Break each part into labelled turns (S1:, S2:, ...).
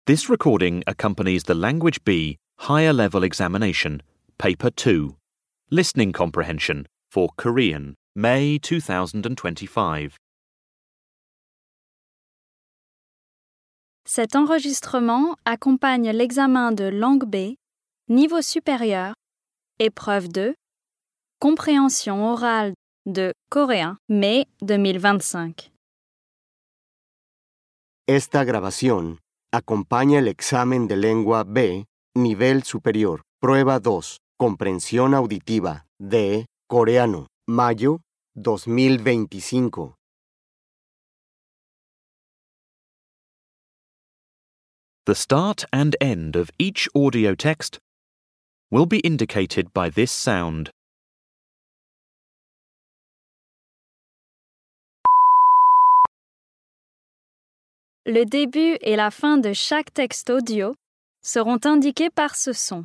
S1: This recording accompanies the Language B Higher Level Examination, Paper 2, Listening Comprehension for Korean, May 2025.
S2: Cet enregistrement accompagne l'examen de langue B, niveau supérieur, épreuve 2, compréhension orale de coréen, mai 2025.
S3: Esta grabación acompaña el examen de lengua B, nivel superior, prueba 2, comprensión auditiva, de coreano, mayo 2025.
S1: The start and end of each audio text will be indicated by this sound.
S2: Le début et la fin de chaque texte audio seront indiqués par ce son.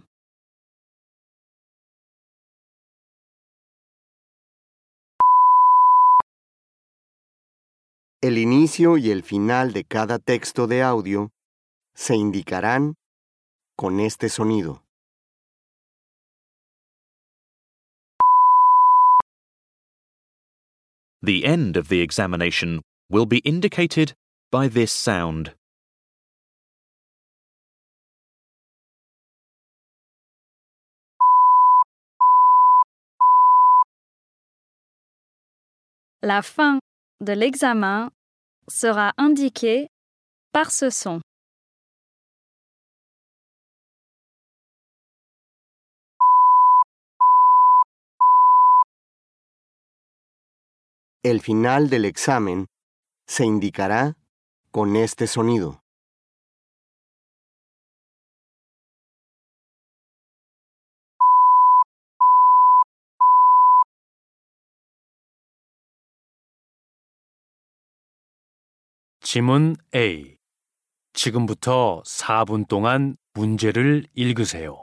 S3: El inicio y el final de cada texto de audio se indicarán con este sonido.
S1: The end of the examination will be indicated by this sound.
S2: La fin de l'examen sera indiquée par ce son.
S3: El final del examen se indicará con este sonido.
S4: 지문 A. 지금부터 4분 동안 문제를 읽으세요.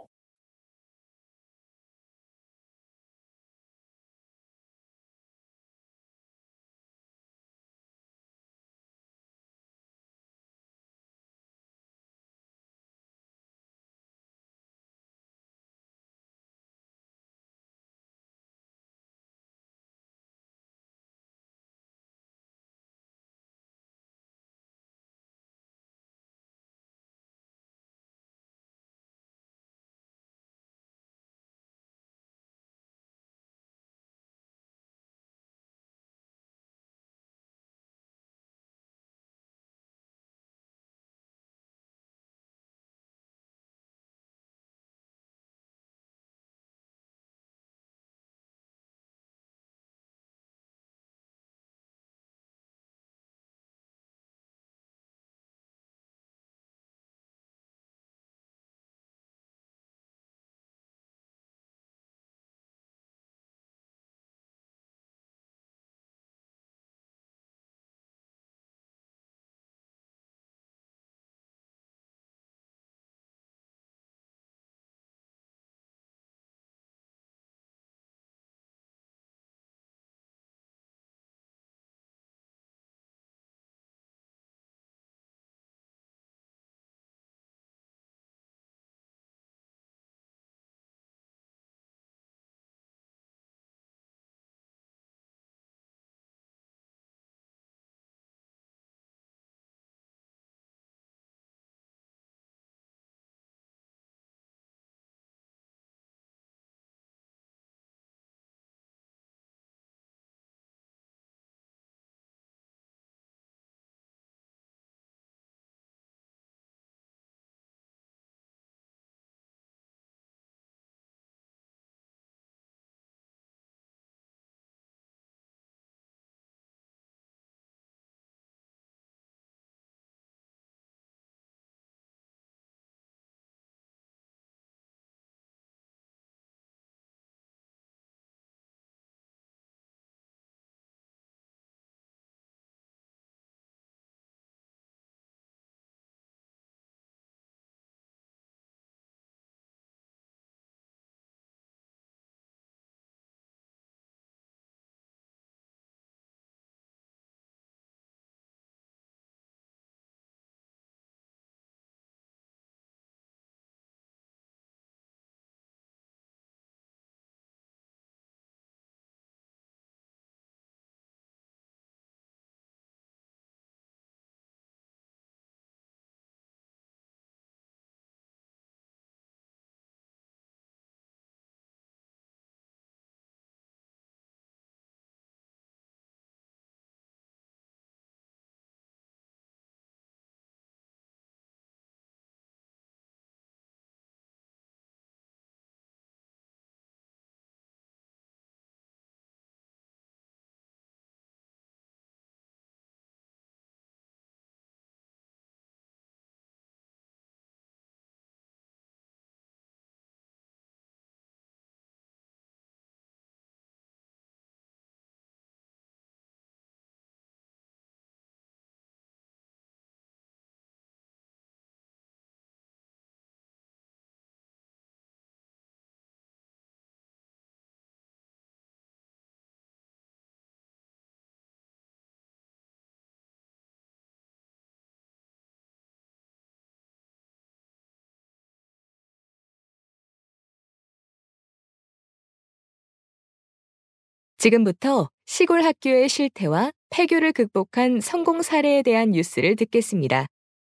S5: 지금부터 시골 학교의 실태와 폐교를 극복한 성공 사례에 대한 뉴스를 듣겠습니다.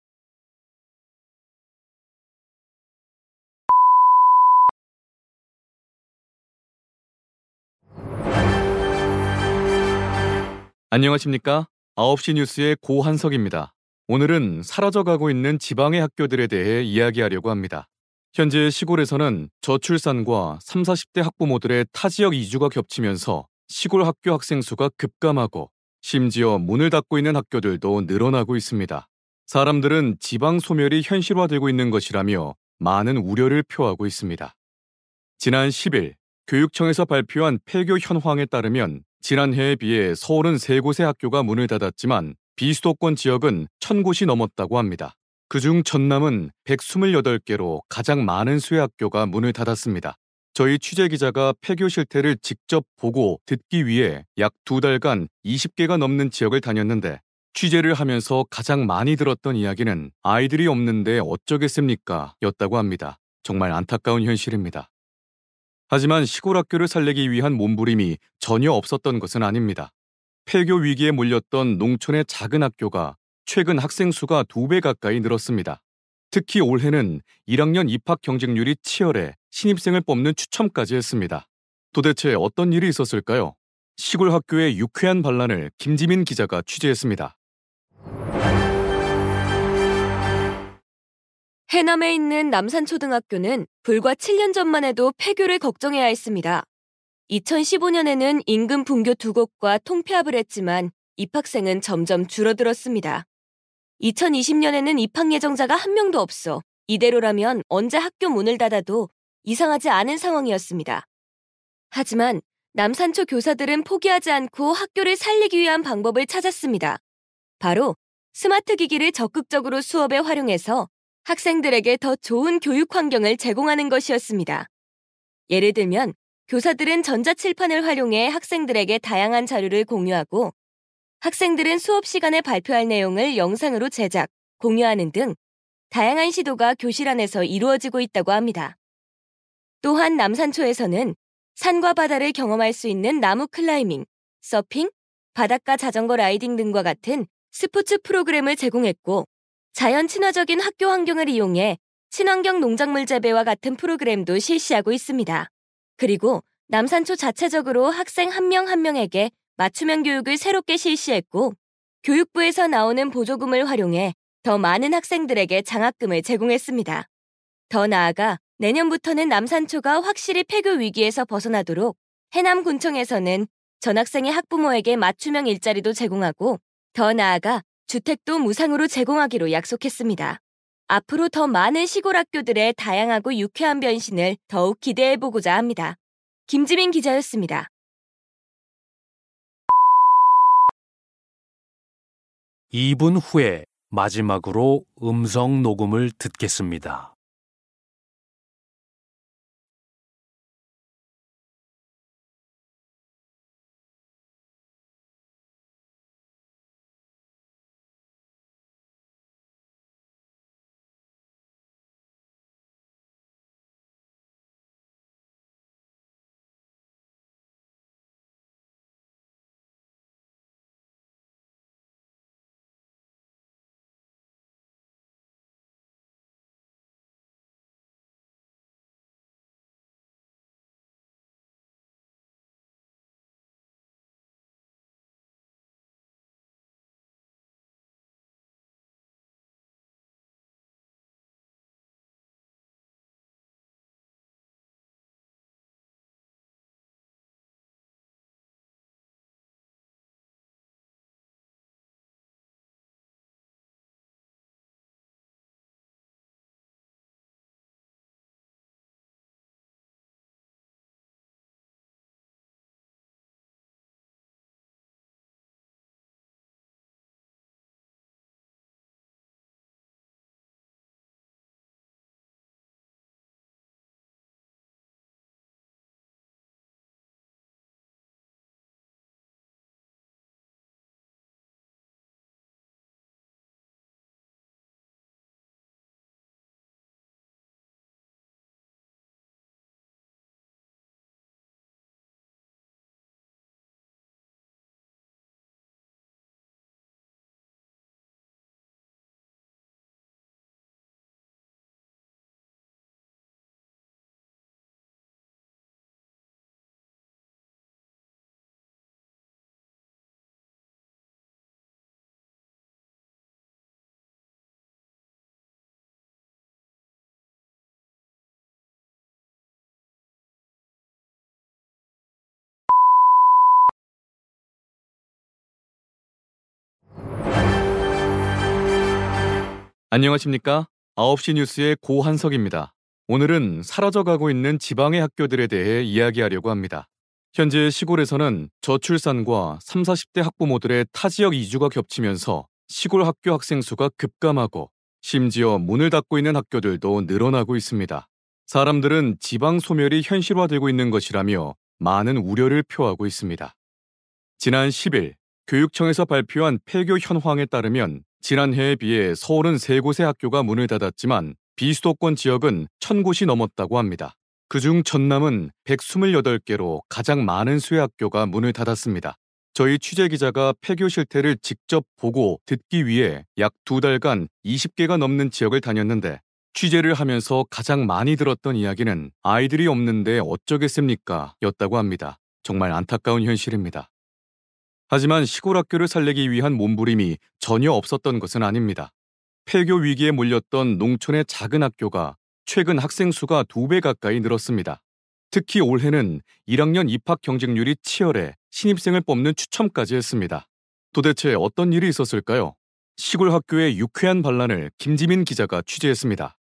S6: 안녕하십니까? 9시 뉴스의 고한석입니다. 오늘은 사라져가고 있는 지방의 학교들에 대해 이야기하려고 합니다. 현재 시골에서는 저출산과 30, 40대 학부모들의 타지역 이주가 겹치면서 시골 학교 학생 수가 급감하고 심지어 문을 닫고 있는 학교들도 늘어나고 있습니다. 사람들은 지방 소멸이 현실화되고 있는 것이라며 많은 우려를 표하고 있습니다. 지난 10일 교육청에서 발표한 폐교 현황에 따르면 지난해에 비해 서울은 3곳의 학교가 문을 닫았지만 비수도권 지역은 1000곳이 넘었다고 합니다. 그중 전남은 128개로 가장 많은 수의 학교가 문을 닫았습니다. 저희 취재기자가 폐교 실태를 직접 보고 듣기 위해 약 2달간 20개가 넘는 지역을 다녔는데 취재를 하면서 가장 많이 들었던 이야기는 아이들이 없는데 어쩌겠습니까? 였다고 합니다. 정말 안타까운 현실입니다. 하지만 시골 학교를 살리기 위한 몸부림이 전혀 없었던 것은 아닙니다. 폐교 위기에 몰렸던 농촌의 작은 학교가 최근 학생 수가 2배 가까이 늘었습니다. 특히 올해는 1학년 입학 경쟁률이 치열해 신입생을 뽑는 추첨까지 했습니다. 도대체 어떤 일이 있었을까요? 시골 학교의 유쾌한 반란을 김지민 기자가 취재했습니다.
S5: 해남에 있는 남산초등학교는 불과 7년 전만 해도 폐교를 걱정해야 했습니다. 2015년에는 인근 분교 2곳과 통폐합을 했지만 입학생은 점점 줄어들었습니다. 2020년에는 입학 예정자가 1명도 없어 이대로라면 언제 학교 문을 닫아도 이상하지 않은 상황이었습니다. 하지만 남산초 교사들은 포기하지 않고 학교를 살리기 위한 방법을 찾았습니다. 바로 스마트 기기를 적극적으로 수업에 활용해서 학생들에게 더 좋은 교육 환경을 제공하는 것이었습니다. 예를 들면 교사들은 전자칠판을 활용해 학생들에게 다양한 자료를 공유하고 학생들은 수업 시간에 발표할 내용을 영상으로 제작, 공유하는 등 다양한 시도가 교실 안에서 이루어지고 있다고 합니다. 또한 남산초에서는 산과 바다를 경험할 수 있는 나무 클라이밍, 서핑, 바닷가 자전거 라이딩 등과 같은 스포츠 프로그램을 제공했고 자연 친화적인 학교 환경을 이용해 친환경 농작물 재배와 같은 프로그램도 실시하고 있습니다. 그리고 남산초 자체적으로 학생 한 명 한 명에게 맞춤형 교육을 새롭게 실시했고 교육부에서 나오는 보조금을 활용해 더 많은 학생들에게 장학금을 제공했습니다. 더 나아가 내년부터는 남산초가 확실히 폐교 위기에서 벗어나도록 해남군청에서는 전학생의 학부모에게 맞춤형 일자리도 제공하고 더 나아가 주택도 무상으로 제공하기로 약속했습니다. 앞으로 더 많은 시골 학교들의 다양하고 유쾌한 변신을 더욱 기대해보고자 합니다. 김지민 기자였습니다.
S4: 2분 후에 마지막으로 음성 녹음을 듣겠습니다.
S6: 안녕하십니까? 9시 뉴스의 고한석입니다. 오늘은 사라져가고 있는 지방의 학교들에 대해 이야기하려고 합니다. 현재 시골에서는 저출산과 30, 40대 학부모들의 타지역 이주가 겹치면서 시골 학교 학생 수가 급감하고 심지어 문을 닫고 있는 학교들도 늘어나고 있습니다. 사람들은 지방 소멸이 현실화되고 있는 것이라며 많은 우려를 표하고 있습니다. 지난 10일 교육청에서 발표한 폐교 현황에 따르면 지난해에 비해 서울은 3곳의 학교가 문을 닫았지만 비수도권 지역은 1,000곳이 넘었다고 합니다. 그중 전남은 128개로 가장 많은 수의 학교가 문을 닫았습니다. 저희 취재기자가 폐교 실태를 직접 보고 듣기 위해 약 2달간 20개가 넘는 지역을 다녔는데 취재를 하면서 가장 많이 들었던 이야기는 아이들이 없는데 어쩌겠습니까? 였다고 합니다. 정말 안타까운 현실입니다. 하지만 시골 학교를 살리기 위한 몸부림이 전혀 없었던 것은 아닙니다. 폐교 위기에 몰렸던 농촌의 작은 학교가 최근 학생 수가 2배 가까이 늘었습니다. 특히 올해는 1학년 입학 경쟁률이 치열해 신입생을 뽑는 추첨까지 했습니다. 도대체 어떤 일이 있었을까요? 시골 학교의 유쾌한 반란을 김지민 기자가 취재했습니다.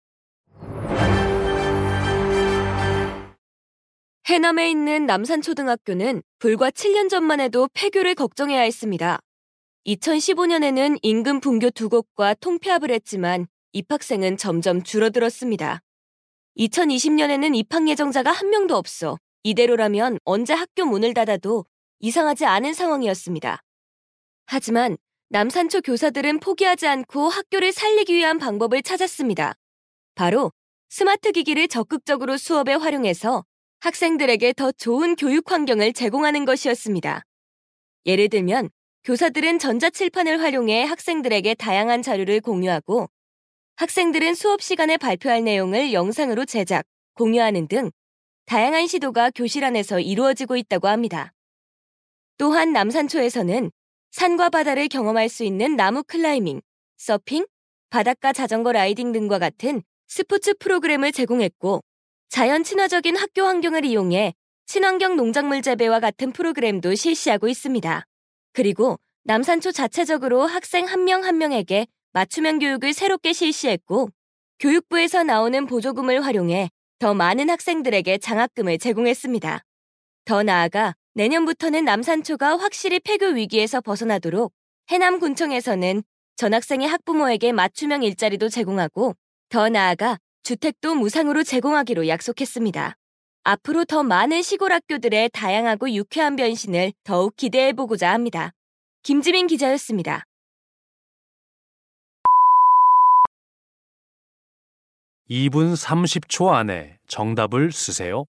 S5: 해남에 있는 남산초등학교는 불과 7년 전만 해도 폐교를 걱정해야 했습니다. 2015년에는 인근 분교 2곳과 통폐합을 했지만 입학생은 점점 줄어들었습니다. 2020년에는 입학 예정자가 한 명도 없어 이대로라면 언제 학교 문을 닫아도 이상하지 않은 상황이었습니다. 하지만 남산초 교사들은 포기하지 않고 학교를 살리기 위한 방법을 찾았습니다. 바로 스마트 기기를 적극적으로 수업에 활용해서 학생들에게 더 좋은 교육 환경을 제공하는 것이었습니다. 예를 들면 교사들은 전자칠판을 활용해 학생들에게 다양한 자료를 공유하고 학생들은 수업 시간에 발표할 내용을 영상으로 제작, 공유하는 등 다양한 시도가 교실 안에서 이루어지고 있다고 합니다. 또한 남산초에서는 산과 바다를 경험할 수 있는 나무 클라이밍, 서핑, 바닷가 자전거 라이딩 등과 같은 스포츠 프로그램을 제공했고 자연 친화적인 학교 환경을 이용해 친환경 농작물 재배와 같은 프로그램도 실시하고 있습니다. 그리고 남산초 자체적으로 학생 한 명 한 명에게 맞춤형 교육을 새롭게 실시했고 교육부에서 나오는 보조금을 활용해 더 많은 학생들에게 장학금을 제공했습니다. 더 나아가 내년부터는 남산초가 확실히 폐교 위기에서 벗어나도록 해남군청에서는 전학생의 학부모에게 맞춤형 일자리도 제공하고 더 나아가 주택도 무상으로 제공하기로 약속했습니다. 앞으로 더 많은 시골 학교들의 다양하고 유쾌한 변신을 더욱 기대해보고자 합니다. 김지민 기자였습니다.
S4: 2분 30초 안에 정답을 쓰세요.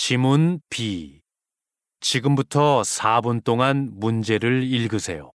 S4: 지문 B. 지금부터 4분 동안 문제를 읽으세요.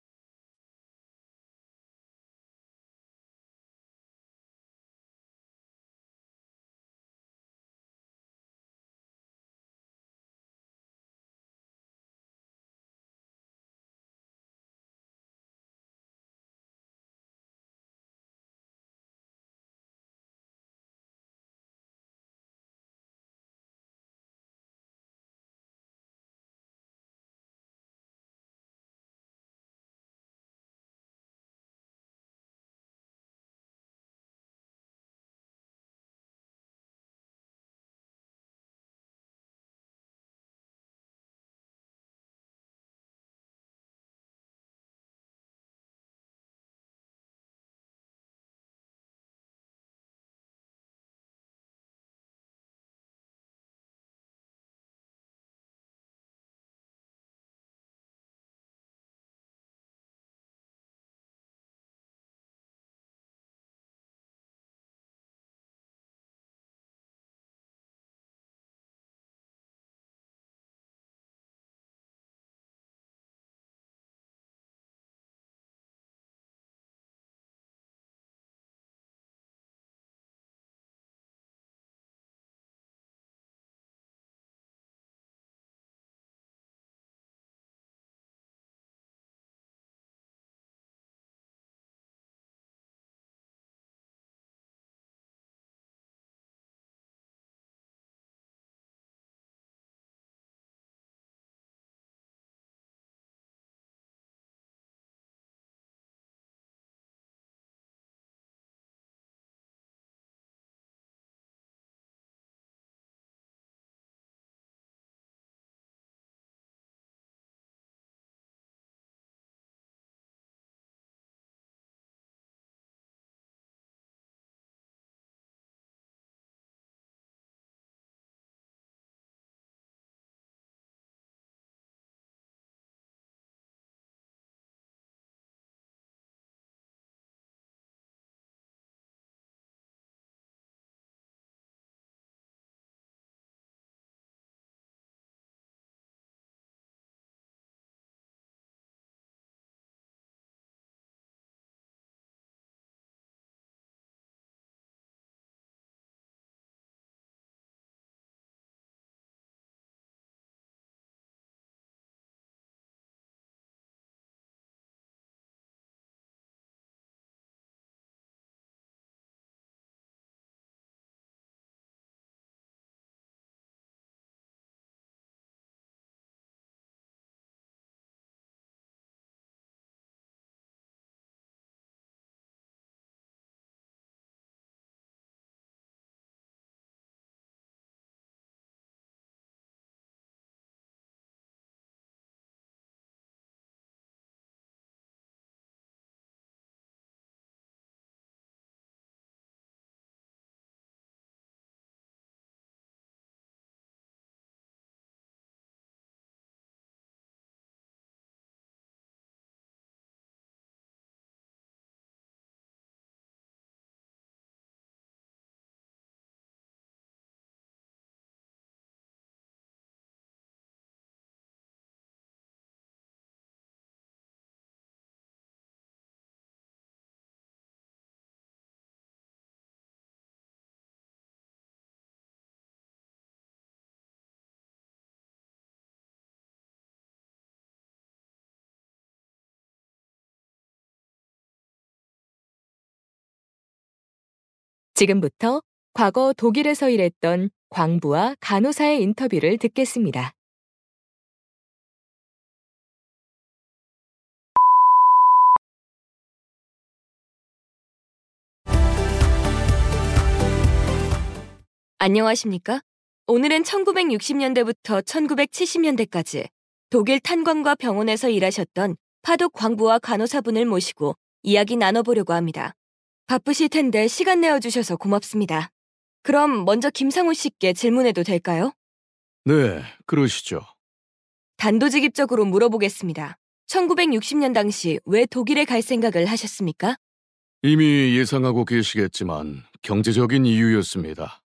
S5: 지금부터 과거 독일에서 일했던 광부와 간호사의 인터뷰를 듣겠습니다. 안녕하십니까? 오늘은 1960년대부터 1970년대까지 독일 탄광과 병원에서 일하셨던 파독 광부와 간호사분을 모시고 이야기 나눠보려고 합니다. 바쁘실 텐데 시간 내어주셔서 고맙습니다. 그럼 먼저 김상우 씨께 질문해도 될까요?
S6: 네, 그러시죠.
S5: 단도직입적으로 물어보겠습니다. 1960년 당시 왜 독일에 갈 생각을 하셨습니까?
S6: 이미 예상하고 계시겠지만 경제적인 이유였습니다.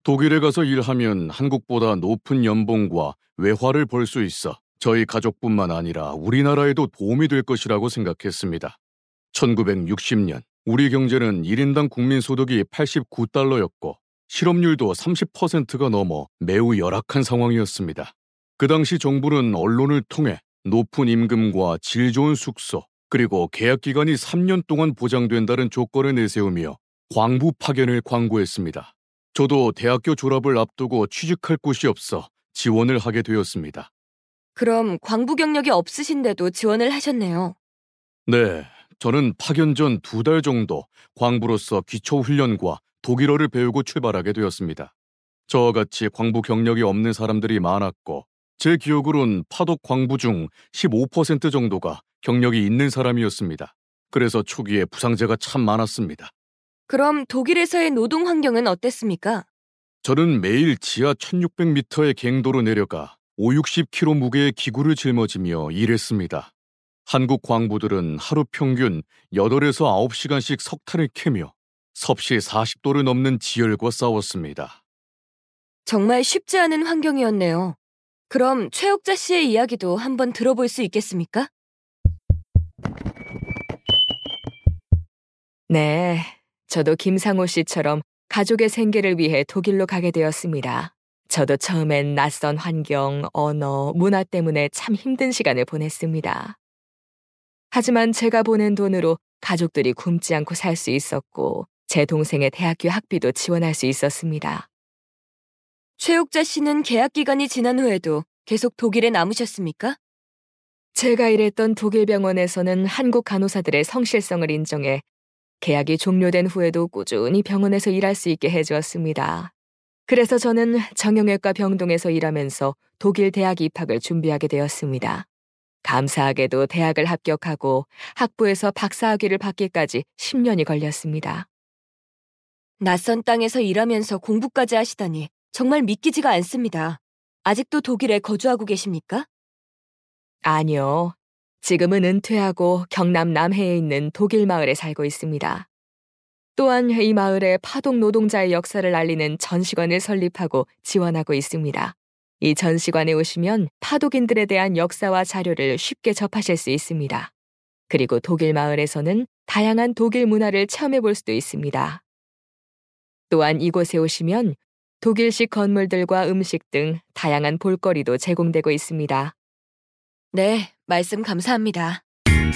S6: 독일에 가서 일하면 한국보다 높은 연봉과 외화를 벌 수 있어 저희 가족뿐만 아니라 우리나라에도 도움이 될 것이라고 생각했습니다. 1960년 우리 경제는 1인당 국민소득이 89달러였고 실업률도 30%가 넘어 매우 열악한 상황이었습니다. 그 당시 정부는 언론을 통해 높은 임금과 질 좋은 숙소, 그리고 계약 기간이 3년 동안 보장된다는 조건을 내세우며 광부 파견을 광고했습니다. 저도 대학교 졸업을 앞두고 취직할 곳이 없어 지원을 하게 되었습니다.
S5: 그럼 광부 경력이 없으신데도 지원을 하셨네요.
S6: 네, 저는 파견 전 2달 정도 광부로서 기초 훈련과 독일어를 배우고 출발하게 되었습니다. 저와 같이 광부 경력이 없는 사람들이 많았고 제 기억으론 파독 광부 중 15% 정도가 경력이 있는 사람이었습니다. 그래서 초기에 부상자가 참 많았습니다.
S5: 그럼 독일에서의 노동 환경은 어땠습니까?
S6: 저는 매일 지하 1600m의 갱도로 내려가 50-60kg 무게의 기구를 짊어지며 일했습니다. 한국 광부들은 하루 평균 8에서 9시간씩 석탄을 캐며 섭씨 40도를 넘는 지열과 싸웠습니다.
S5: 정말 쉽지 않은 환경이었네요. 그럼 최옥자 씨의 이야기도 한번 들어볼 수 있겠습니까?
S7: 네, 저도 김상호 씨처럼 가족의 생계를 위해 독일로 가게 되었습니다. 저도 처음엔 낯선 환경, 언어, 문화 때문에 참 힘든 시간을 보냈습니다. 하지만 제가 보낸 돈으로 가족들이 굶지 않고 살 수 있었고 제 동생의 대학교 학비도 지원할 수 있었습니다.
S5: 최옥자 씨는 계약 기간이 지난 후에도 계속 독일에 남으셨습니까?
S7: 제가 일했던 독일 병원에서는 한국 간호사들의 성실성을 인정해 계약이 종료된 후에도 꾸준히 병원에서 일할 수 있게 해주었습니다. 그래서 저는 정형외과 병동에서 일하면서 독일 대학 입학을 준비하게 되었습니다. 감사하게도 대학을 합격하고 학부에서 박사학위를 받기까지 10년이 걸렸습니다.
S5: 낯선 땅에서 일하면서 공부까지 하시다니 정말 믿기지가 않습니다. 아직도 독일에 거주하고 계십니까?
S7: 아니요. 지금은 은퇴하고 경남 남해에 있는 독일 마을에 살고 있습니다. 또한 이 마을에 파독 노동자의 역사를 알리는 전시관을 설립하고 지원하고 있습니다. 이 전시관에 오시면 파독인들에 대한 역사와 자료를 쉽게 접하실 수 있습니다. 그리고 독일 마을에서는 다양한 독일 문화를 체험해 볼 수도 있습니다. 또한 이곳에 오시면 독일식 건물들과 음식 등 다양한 볼거리도 제공되고 있습니다.
S5: 네, 말씀 감사합니다.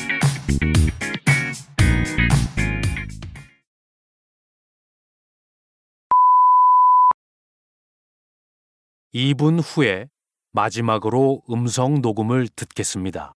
S4: (2분) 후에 마지막으로 음성 녹음을 듣겠습니다.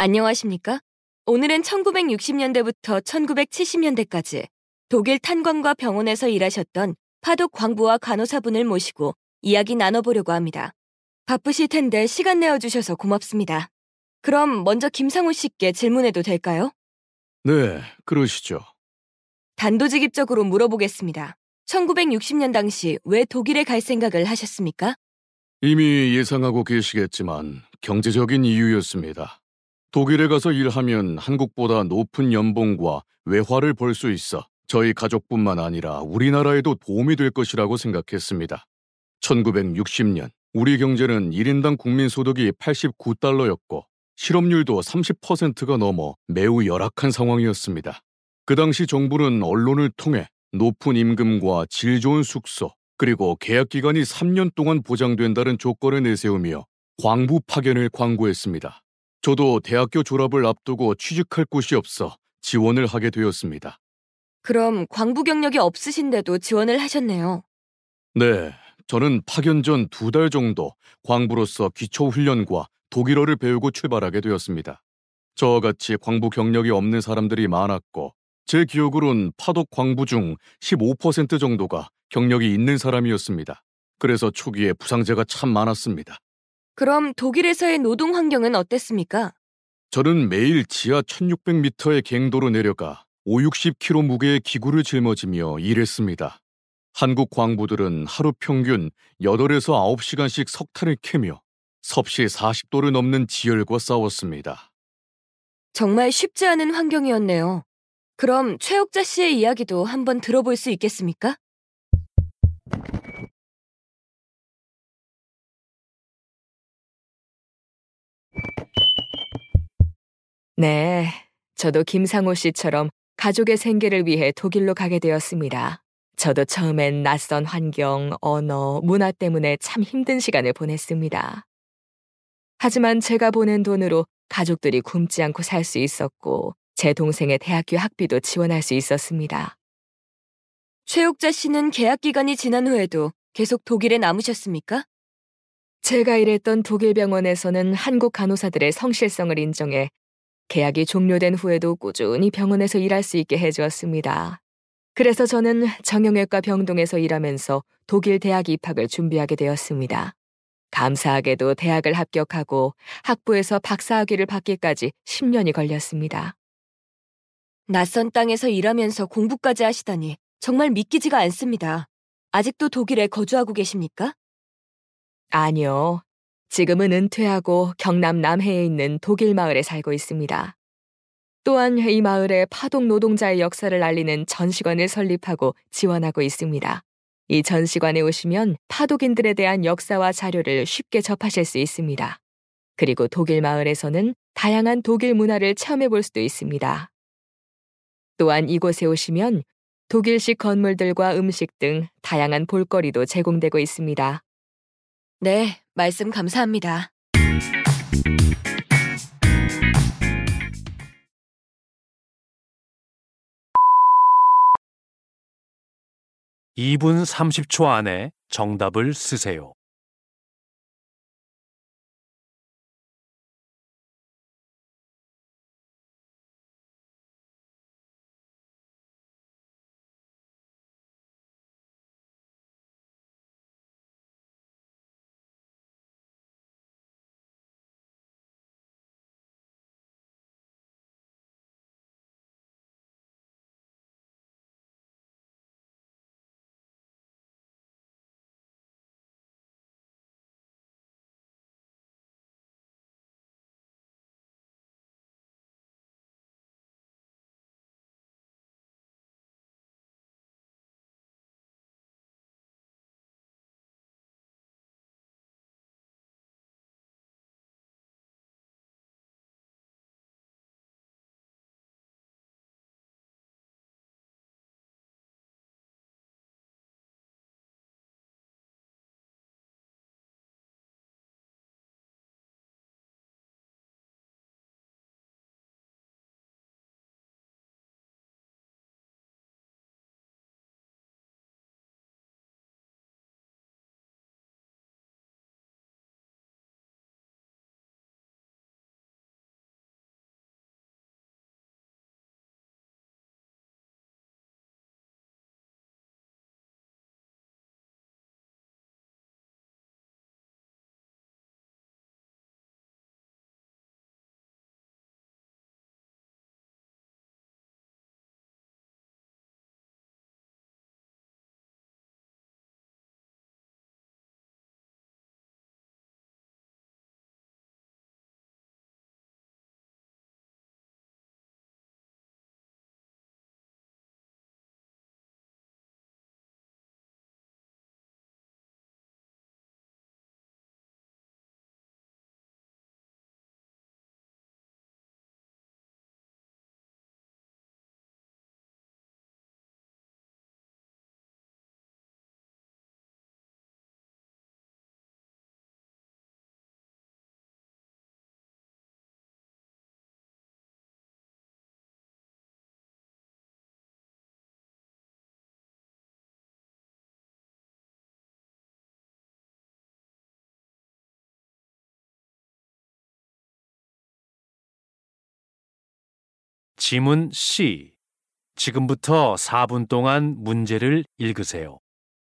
S5: 안녕하십니까? 오늘은 1960년대부터 1970년대까지 독일 탄광과 병원에서 일하셨던 파독 광부와 간호사분을 모시고 이야기 나눠보려고 합니다. 바쁘실 텐데 시간 내어주셔서 고맙습니다. 그럼 먼저 김상우 씨께 질문해도 될까요?
S6: 네, 그러시죠.
S5: 단도직입적으로 물어보겠습니다. 1960년 당시 왜 독일에 갈 생각을 하셨습니까?
S6: 이미 예상하고 계시겠지만 경제적인 이유였습니다. 독일에 가서 일하면 한국보다 높은 연봉과 외화를 벌 수 있어 저희 가족뿐만 아니라 우리나라에도 도움이 될 것이라고 생각했습니다. 1960년 우리 경제는 1인당 국민소득이 89달러였고 실업률도 30%가 넘어 매우 열악한 상황이었습니다. 그 당시 정부는 언론을 통해 높은 임금과 질 좋은 숙소, 그리고 계약 기간이 3년 동안 보장된다는 조건을 내세우며 광부 파견을 광고했습니다. 저도 대학교 졸업을 앞두고 취직할 곳이 없어 지원을 하게 되었습니다.
S5: 그럼 광부 경력이 없으신데도 지원을 하셨네요.
S6: 네, 저는 파견 전 2달 정도 광부로서 기초 훈련과 독일어를 배우고 출발하게 되었습니다. 저와 같이 광부 경력이 없는 사람들이 많았고 제 기억으론 파독 광부 중 15% 정도가 경력이 있는 사람이었습니다. 그래서 초기에 부상자가 참 많았습니다.
S5: 그럼 독일에서의 노동 환경은 어땠습니까?
S6: 저는 매일 지하 1600m의 갱도로 내려가 50-60kg 무게의 기구를 짊어지며 일했습니다. 한국 광부들은 하루 평균 8에서 9시간씩 석탄을 캐며 섭씨 40도를 넘는 지열과 싸웠습니다.
S5: 정말 쉽지 않은 환경이었네요. 그럼 최옥자 씨의 이야기도 한번 들어볼 수 있겠습니까?
S7: 네, 저도 김상우 씨처럼 가족의 생계를 위해 독일로 가게 되었습니다. 저도 처음엔 낯선 환경, 언어, 문화 때문에 참 힘든 시간을 보냈습니다. 하지만 제가 보낸 돈으로 가족들이 굶지 않고 살 수 있었고 제 동생의 대학교 학비도 지원할 수 있었습니다.
S5: 최옥자 씨는 계약 기간이 지난 후에도 계속 독일에 남으셨습니까?
S7: 제가 일했던 독일 병원에서는 한국 간호사들의 성실성을 인정해 계약이 종료된 후에도 꾸준히 병원에서 일할 수 있게 해주었습니다. 그래서 저는 정형외과 병동에서 일하면서 독일 대학 입학을 준비하게 되었습니다. 감사하게도 대학을 합격하고 학부에서 박사학위를 받기까지 10년이 걸렸습니다.
S5: 낯선 땅에서 일하면서 공부까지 하시다니 정말 믿기지가 않습니다. 아직도 독일에 거주하고 계십니까?
S7: 아니요. 지금은 은퇴하고 경남 남해에 있는 독일 마을에 살고 있습니다. 또한 이 마을에 파독 노동자의 역사를 알리는 전시관을 설립하고 지원하고 있습니다. 이 전시관에 오시면 파독인들에 대한 역사와 자료를 쉽게 접하실 수 있습니다. 그리고 독일 마을에서는 다양한 독일 문화를 체험해 볼 수도 있습니다. 또한 이곳에 오시면 독일식 건물들과 음식 등 다양한 볼거리도 제공되고 있습니다.
S5: 네, 말씀 감사합니다.
S4: (2분 30초) 안에 정답을 쓰세요. 지문 C. 지금부터 4분 동안 문제를 읽으세요.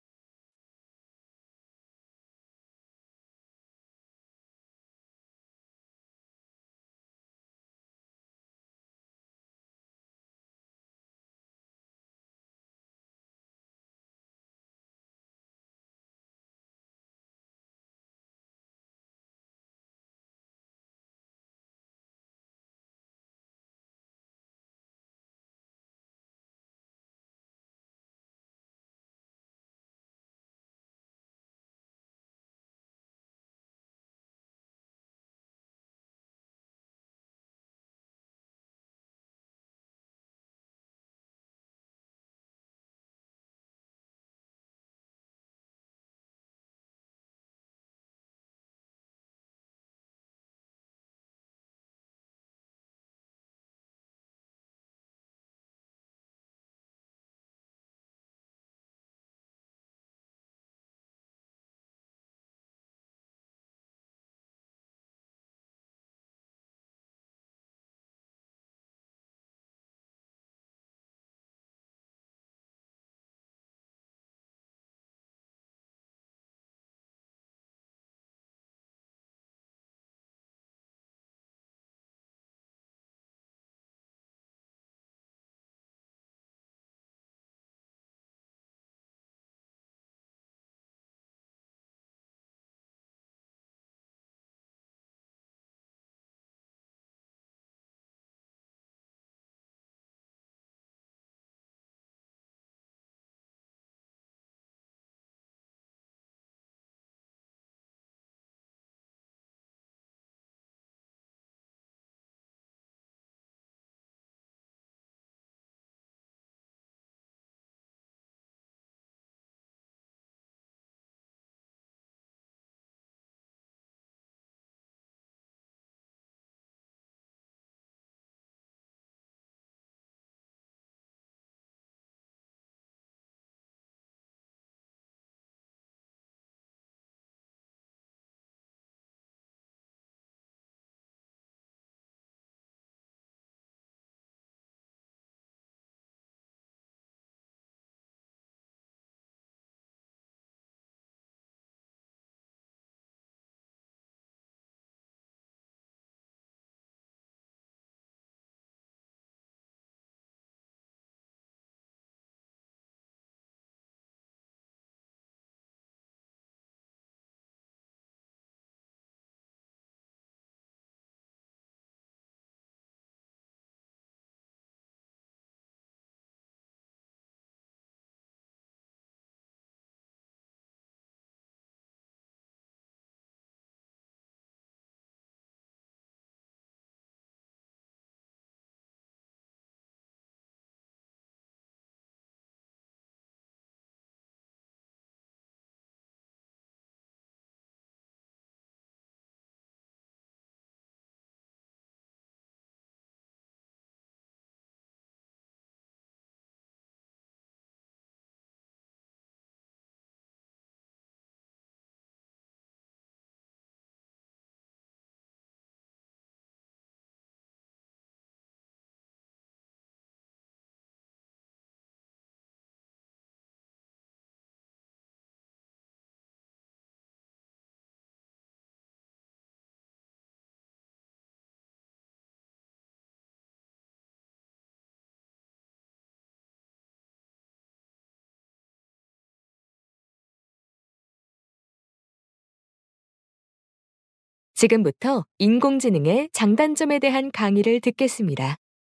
S7: 지금부터 인공지능의 장단점에 대한 강의를 듣겠습니다.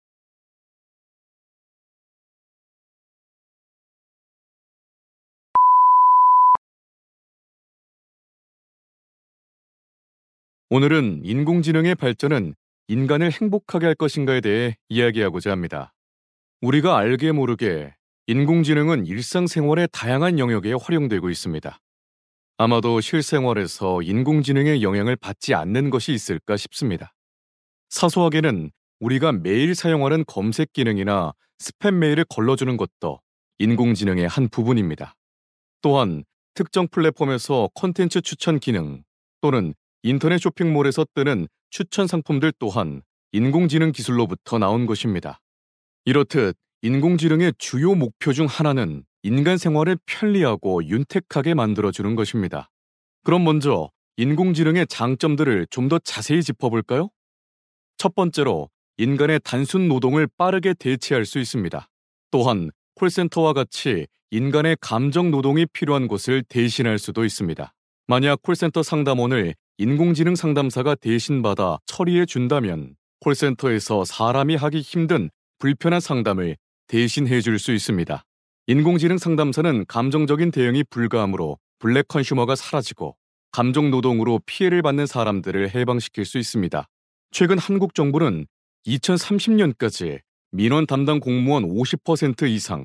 S6: 오늘은 인공지능의 발전은 인간을 행복하게 할 것인가에 대해 이야기하고자 합니다. 우리가 알게 모르게 인공지능은 일상생활의 다양한 영역에 활용되고 있습니다. 아마도 실생활에서 인공지능의 영향을 받지 않는 것이 있을까 싶습니다. 사소하게는 우리가 매일 사용하는 검색 기능이나 스팸 메일을 걸러주는 것도 인공지능의 한 부분입니다. 또한 특정 플랫폼에서 콘텐츠 추천 기능 또는 인터넷 쇼핑몰에서 뜨는 추천 상품들 또한 인공지능 기술로부터 나온 것입니다. 이렇듯 인공지능의 주요 목표 중 하나는 인간 생활을 편리하고 윤택하게 만들어주는 것입니다. 그럼 먼저 인공지능의 장점들을 좀 더 자세히 짚어볼까요? 첫 번째로 인간의 단순 노동을 빠르게 대체할 수 있습니다. 또한 콜센터와 같이 인간의 감정 노동이 필요한 곳을 대신할 수도 있습니다. 만약 콜센터 상담원을 인공지능 상담사가 대신 받아 처리해 준다면 콜센터에서 사람이 하기 힘든 불편한 상담을 대신해 줄 수 있습니다. 인공지능 상담사는 감정적인 대응이 불가하므로 블랙 컨슈머가 사라지고 감정 노동으로 피해를 받는 사람들을 해방시킬 수 있습니다. 최근 한국 정부는 2030년까지 민원 담당 공무원 50% 이상,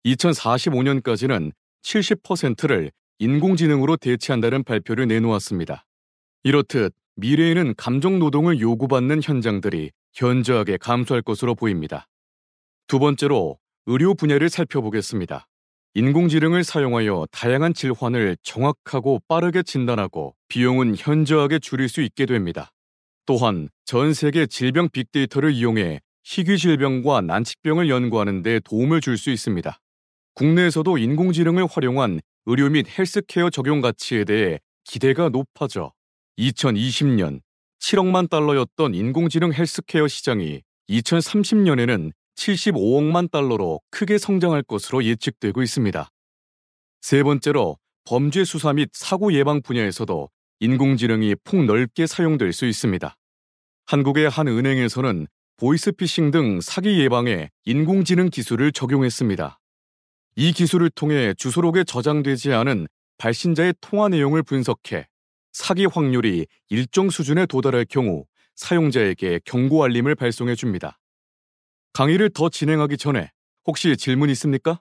S6: 2045년까지는 70%를 인공지능으로 대체한다는 발표를 내놓았습니다. 이렇듯 미래에는 감정 노동을 요구받는 현장들이 현저하게 감소할 것으로 보입니다. 두 번째로 의료 분야를 살펴보겠습니다. 인공지능을 사용하여 다양한 질환을 정확하고 빠르게 진단하고 비용은 현저하게 줄일 수 있게 됩니다. 또한 전 세계 질병 빅데이터를 이용해 희귀질병과 난치병을 연구하는 데 도움을 줄 수 있습니다. 국내에서도 인공지능을 활용한 의료 및 헬스케어 적용 가치에 대해 기대가 높아져 2020년 7억만 달러였던 인공지능 헬스케어 시장이 2030년에는 75억만 달러로 크게 성장할 것으로 예측되고 있습니다. 세 번째로 범죄 수사 및 사고 예방 분야에서도 인공지능이 폭넓게 사용될 수 있습니다. 한국의 한 은행에서는 보이스피싱 등 사기 예방에 인공지능 기술을 적용했습니다. 이 기술을 통해 주소록에 저장되지 않은 발신자의 통화 내용을 분석해 사기 확률이 일정 수준에 도달할 경우 사용자에게 경고 알림을 발송해 줍니다. 강의를 더 진행하기 전에 혹시 질문 있습니까?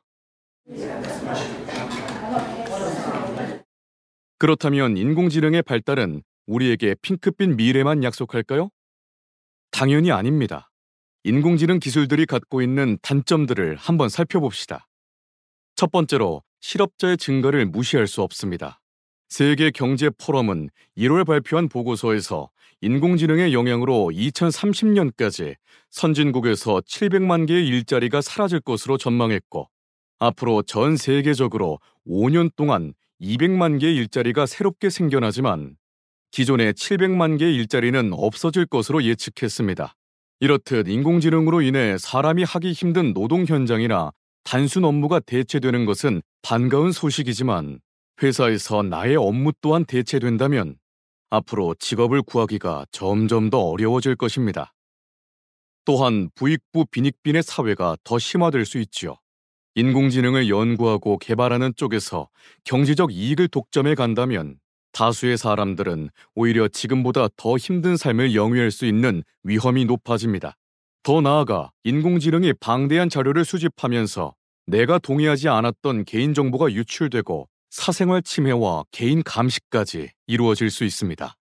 S6: 그렇다면 인공지능의 발달은 우리에게 핑크빛 미래만 약속할까요? 당연히 아닙니다. 인공지능 기술들이 갖고 있는 단점들을 한번 살펴봅시다. 첫 번째로 실업자의 증가를 무시할 수 없습니다. 세계 경제 포럼은 1월 발표한 보고서에서 인공지능의 영향으로 2030년까지 선진국에서 700만 개의 일자리가 사라질 것으로 전망했고, 앞으로 전 세계적으로 5년 동안 200만 개의 일자리가 새롭게 생겨나지만 기존의 700만 개의 일자리는 없어질 것으로 예측했습니다. 이렇듯 인공지능으로 인해 사람이 하기 힘든 노동 현장이나 단순 업무가 대체되는 것은 반가운 소식이지만 회사에서 나의 업무 또한 대체된다면 앞으로 직업을 구하기가 점점 더 어려워질 것입니다. 또한 부익부 빈익빈의 사회가 더 심화될 수 있지요. 인공지능을 연구하고 개발하는 쪽에서 경제적 이익을 독점해 간다면 다수의 사람들은 오히려 지금보다 더 힘든 삶을 영위할 수 있는 위험이 높아집니다. 더 나아가 인공지능이 방대한 자료를 수집하면서 내가 동의하지 않았던 개인정보가 유출되고 사생활 침해와 개인 감시까지 이루어질 수 있습니다.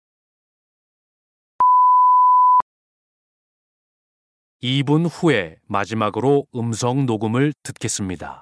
S4: 2분 후에 마지막으로 음성 녹음을 듣겠습니다.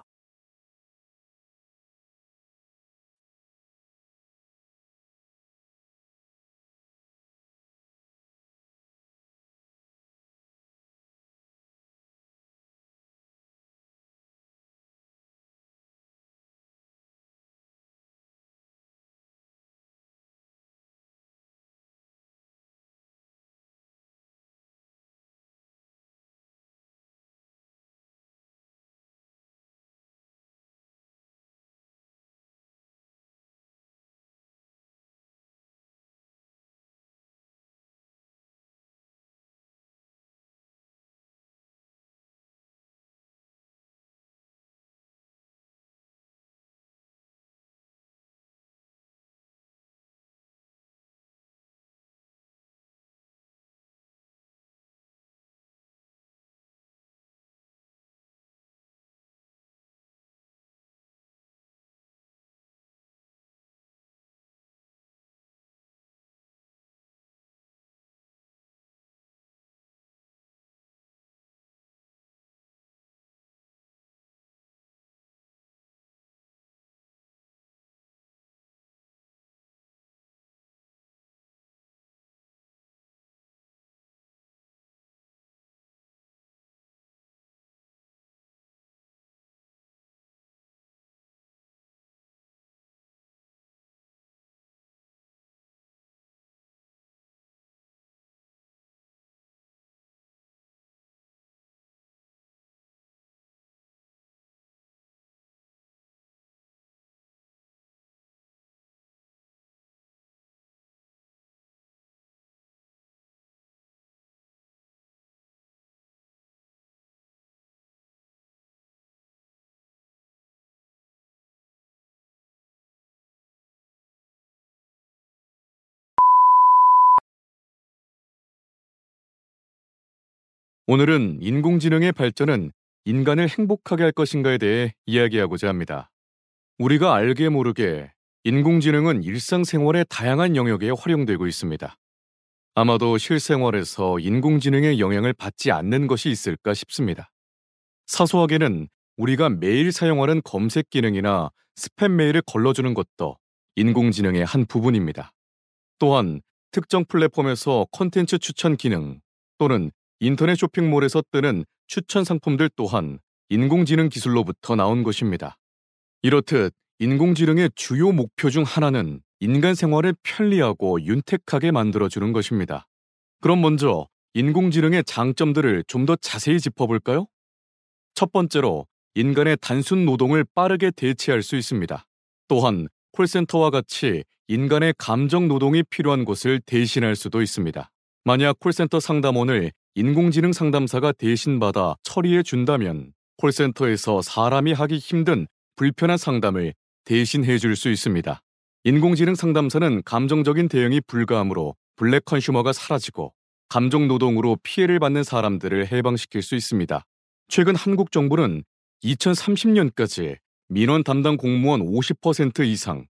S6: 오늘은 인공지능의 발전은 인간을 행복하게 할 것인가에 대해 이야기하고자 합니다. 우리가 알게 모르게 인공지능은 일상생활의 다양한 영역에 활용되고 있습니다. 아마도 실생활에서 인공지능의 영향을 받지 않는 것이 있을까 싶습니다. 사소하게는 우리가 매일 사용하는 검색 기능이나 스팸 메일을 걸러주는 것도 인공지능의 한 부분입니다. 또한 특정 플랫폼에서 콘텐츠 추천 기능 또는 인터넷 쇼핑몰에서 뜨는 추천 상품들 또한 인공지능 기술로부터 나온 것입니다. 이렇듯 인공지능의 주요 목표 중 하나는 인간 생활을 편리하고 윤택하게 만들어주는 것입니다. 그럼 먼저 인공지능의 장점들을 좀 더 자세히 짚어볼까요? 첫 번째로 인간의 단순 노동을 빠르게 대체할 수 있습니다. 또한 콜센터와 같이 인간의 감정 노동이 필요한 곳을 대신할 수도 있습니다. 만약 콜센터 상담원을 인공지능 상담사가 대신 받아 처리해 준다면 콜센터에서 사람이 하기 힘든 불편한 상담을 대신해 줄 수 있습니다. 인공지능 상담사는 감정적인 대응이 불가하므로 블랙 컨슈머가 사라지고 감정 노동으로 피해를 받는 사람들을 해방시킬 수 있습니다. 최근 한국 정부는 2030년까지 민원 담당 공무원 50% 이상,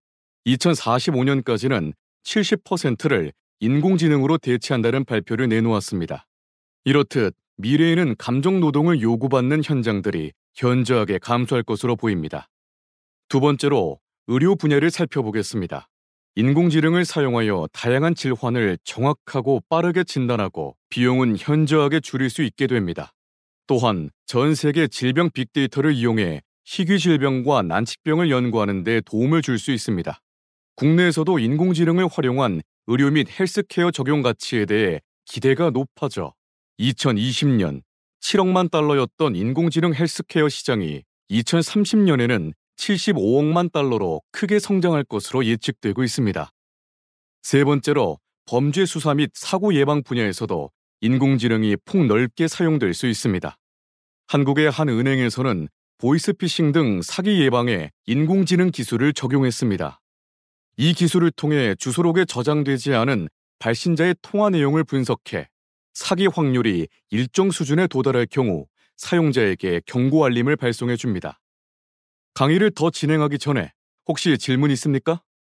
S6: 2045년까지는 70%를 인공지능으로 대체한다는 발표를 내놓았습니다. 이렇듯 미래에는 감정 노동을 요구받는 현장들이 현저하게 감소할 것으로 보입니다. 두 번째로 의료 분야를 살펴보겠습니다. 인공지능을 사용하여 다양한 질환을 정확하고 빠르게 진단하고 비용은 현저하게 줄일 수 있게 됩니다. 또한 전 세계 질병 빅데이터를 이용해 희귀 질병과 난치병을 연구하는 데 도움을 줄 수 있습니다. 국내에서도 인공지능을 활용한 의료 및 헬스케어 적용 가치에 대해 기대가 높아져 2020년 7억만 달러였던 인공지능 헬스케어 시장이 2030년에는 75억만 달러로 크게 성장할 것으로 예측되고 있습니다. 세 번째로 범죄 수사 및 사고 예방 분야에서도 인공지능이 폭넓게 사용될 수 있습니다. 한국의 한 은행에서는 보이스피싱 등 사기 예방에 인공지능 기술을 적용했습니다. 이 기술을 통해 주소록에 저장되지 않은 발신자의 통화 내용을 분석해 사기 확률이 일정 수준에 도달할 경우 사용자에게 경고 알림을 발송해 줍니다. 강의를 더 진행하기 전에 혹시 질문 있습니까?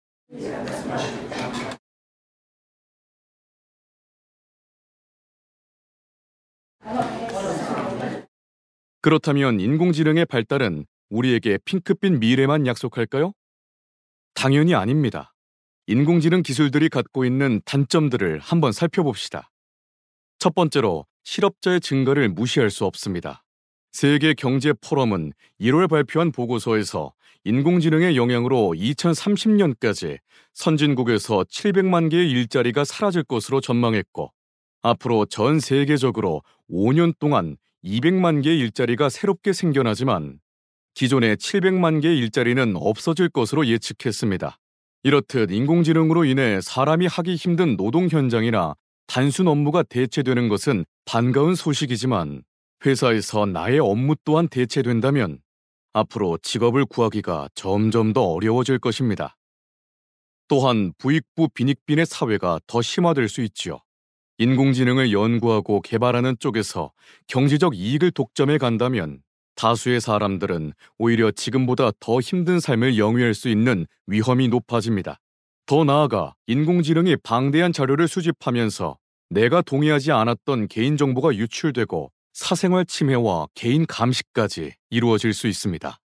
S6: 그렇다면 인공지능의 발달은 우리에게 핑크빛 미래만 약속할까요? 당연히 아닙니다. 인공지능 기술들이 갖고 있는 단점들을 한번 살펴봅시다. 첫 번째로 실업자의 증가를 무시할 수 없습니다. 세계 경제 포럼은 1월 발표한 보고서에서 인공지능의 영향으로 2030년까지 선진국에서 700만 개의 일자리가 사라질 것으로 전망했고, 앞으로 전 세계적으로 5년 동안 200만 개의 일자리가 새롭게 생겨나지만 기존의 700만 개의 일자리는 없어질 것으로 예측했습니다. 이렇듯 인공지능으로 인해 사람이 하기 힘든 노동 현장이나 단순 업무가 대체되는 것은 반가운 소식이지만 회사에서 나의 업무 또한 대체된다면 앞으로 직업을 구하기가 점점 더 어려워질 것입니다. 또한 부익부 빈익빈의 사회가 더 심화될 수 있지요. 인공지능을 연구하고 개발하는 쪽에서 경제적 이익을 독점해 간다면 다수의 사람들은 오히려 지금보다 더 힘든 삶을 영위할 수 있는 위험이 높아집니다. 더 나아가 인공지능이 방대한 자료를 수집하면서 내가 동의하지 않았던 개인정보가 유출되고 사생활 침해와 개인 감시까지 이루어질 수 있습니다.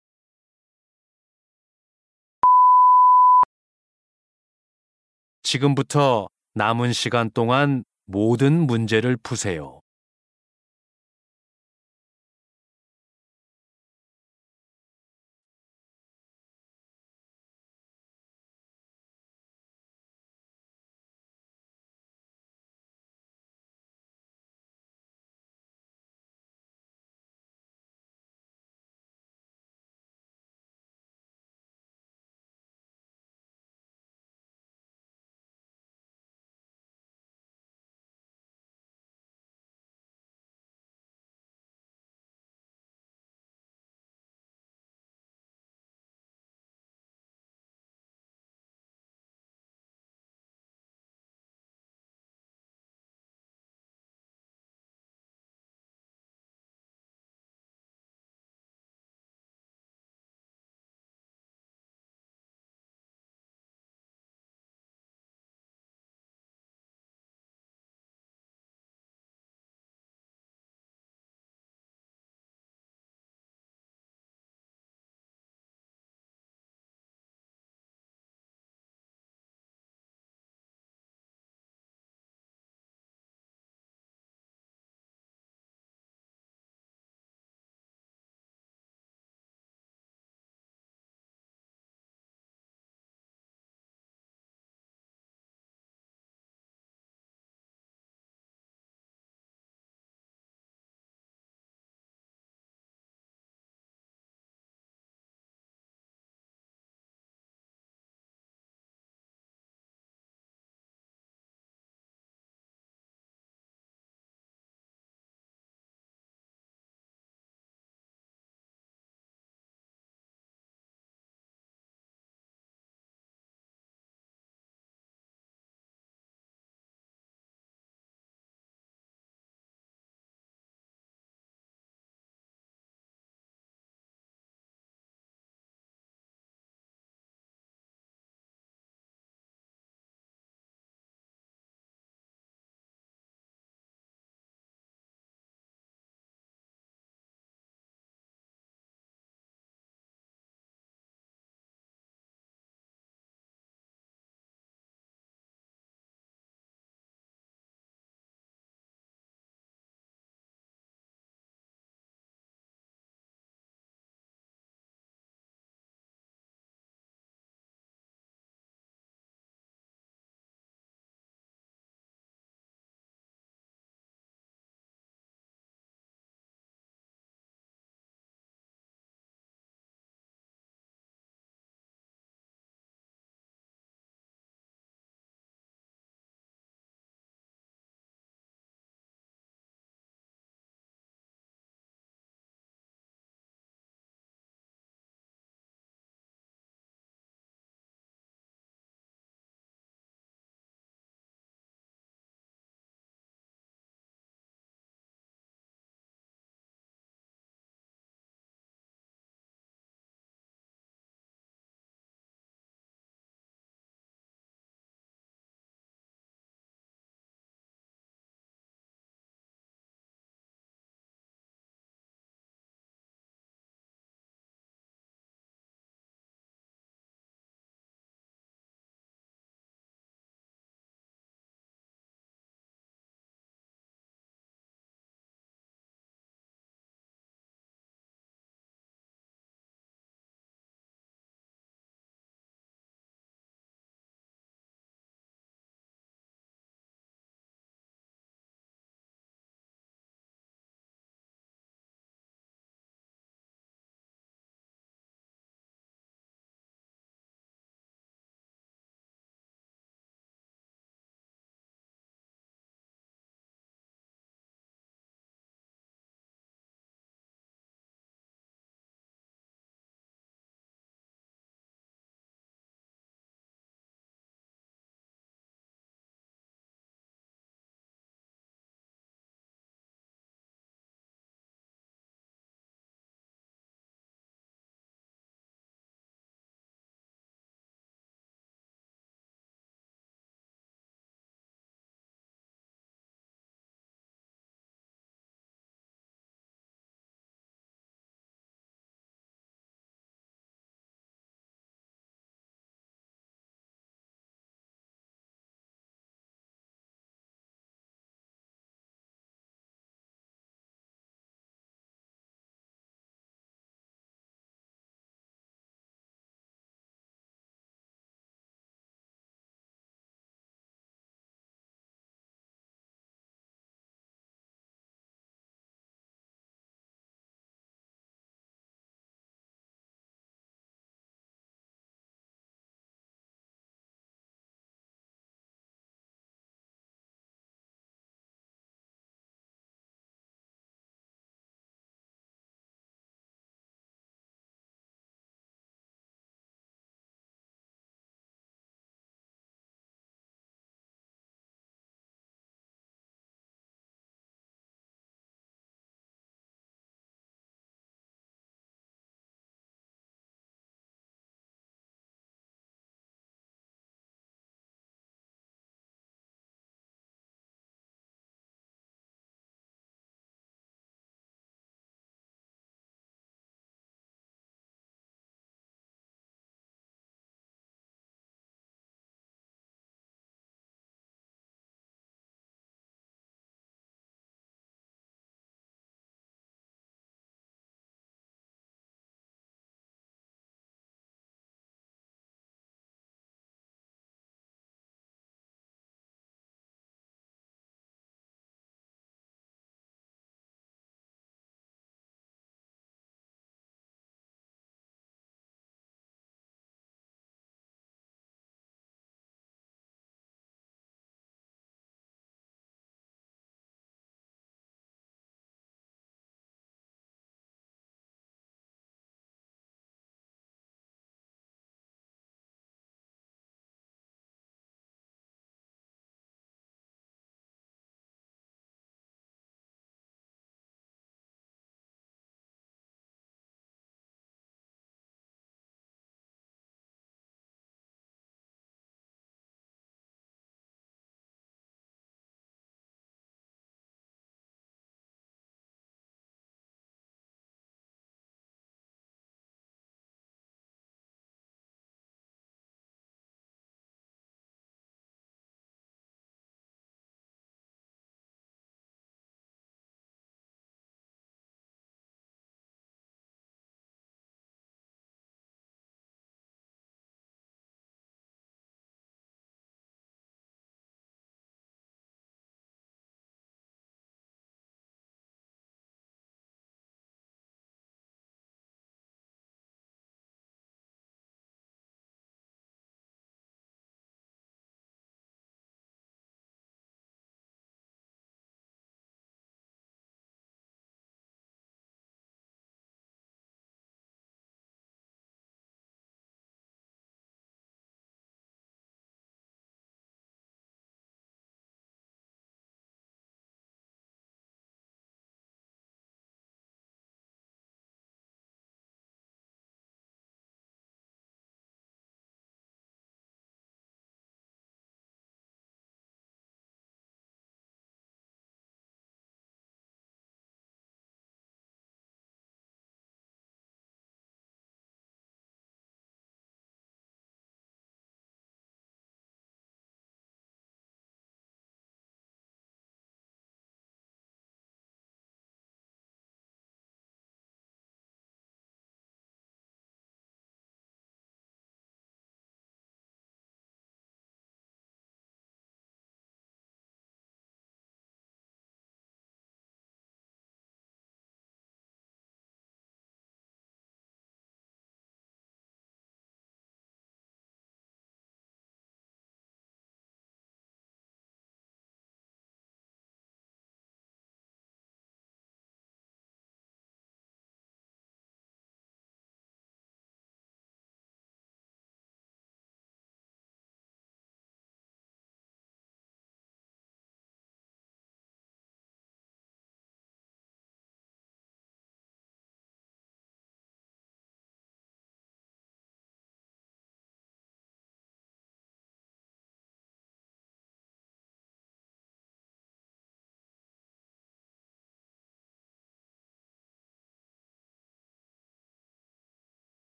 S4: 지금부터 남은 시간 동안 모든 문제를 푸세요.